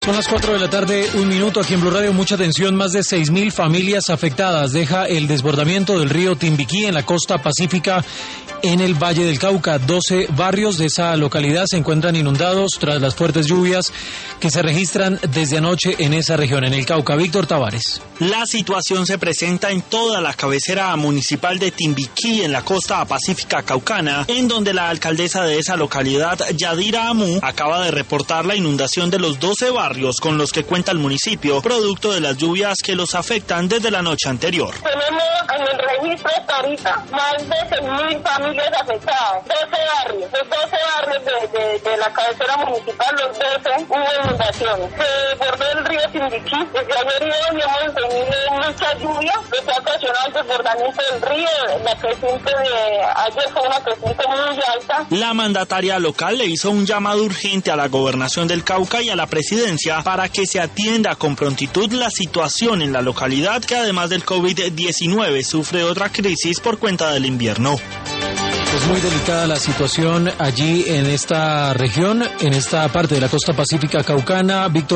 Son las 4 de la tarde, 1 minuto, aquí en Blue Radio. Mucha atención, más de 6.000 familias afectadas. Deja el desbordamiento del río Timbiquí en la costa pacífica en el Valle del Cauca. 12 barrios de esa localidad se encuentran inundados tras las fuertes lluvias que se registran desde anoche en esa región, en el Cauca. Víctor Tavares. La situación se presenta en toda la cabecera municipal de Timbiquí, en la costa pacífica caucana, en donde la alcaldesa de esa localidad, Yadira Amu, acaba de reportar la inundación de los 12 barrios con los que cuenta el municipio, producto de las lluvias que los afectan desde la noche anterior. Tenemos en el registro hasta ahorita más de 6.000 familias afectadas, 12 barrios. Los 12 barrios de la cabecera municipal, los 12, hubo inundaciones. Se desbordó el río Timbiquí. Desde ayer y hoy hemos tenido mucha lluvia, que se ha ocasionado el desbordamiento del río. La creciente de ayer fue una creciente muy alta. La mandataria local le hizo un llamado urgente a la gobernación del Cauca y a la presidencia para que se atienda con prontitud la situación en la localidad, que además del COVID-19 sufre otra crisis por cuenta del invierno. Es muy delicada la situación allí en esta región, en esta parte de la costa pacífica caucana. Víctor